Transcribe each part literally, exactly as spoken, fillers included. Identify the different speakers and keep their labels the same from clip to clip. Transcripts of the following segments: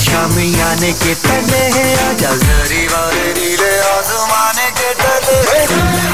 Speaker 1: शामी आने के पहले है आजा जरी वाले नीले आसमाने के तले है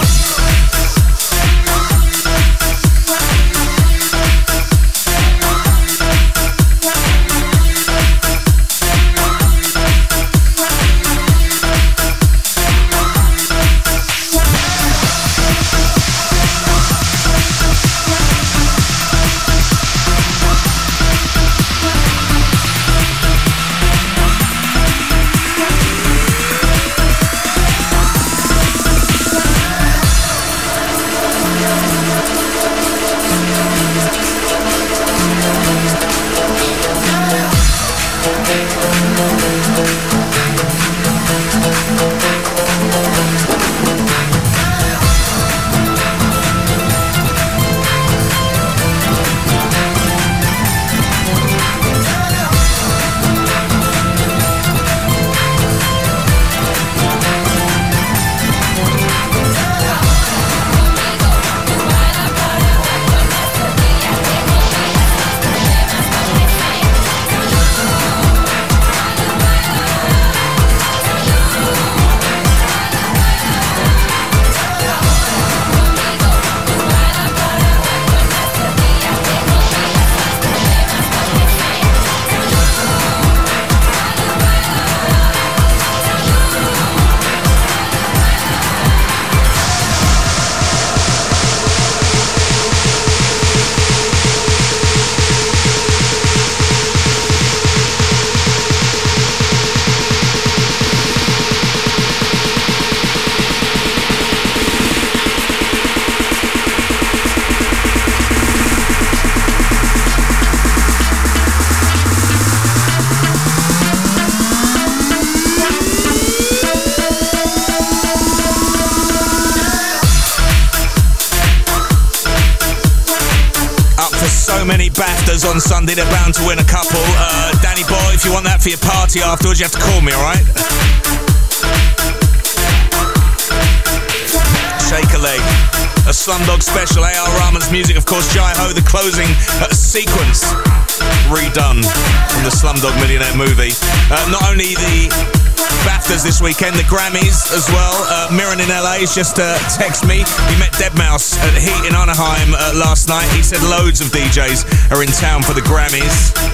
Speaker 2: Many BAFTAs on Sunday, they're bound to win a couple. Uh, Danny Boy, if you want that for your party afterwards, you have to call me, alright? Shake a leg. A Slumdog special, A R Rahman's music, of course, Jai Ho, the closing uh, sequence redone from the Slumdog Millionaire movie. Uh, not only the BAFTAs this weekend, the Grammys as well. Uh, Mirren in L A has just uh, texted me. He met deadmau at Heat in Anaheim uh, last night. He said loads of D Js are in town for the Grammys.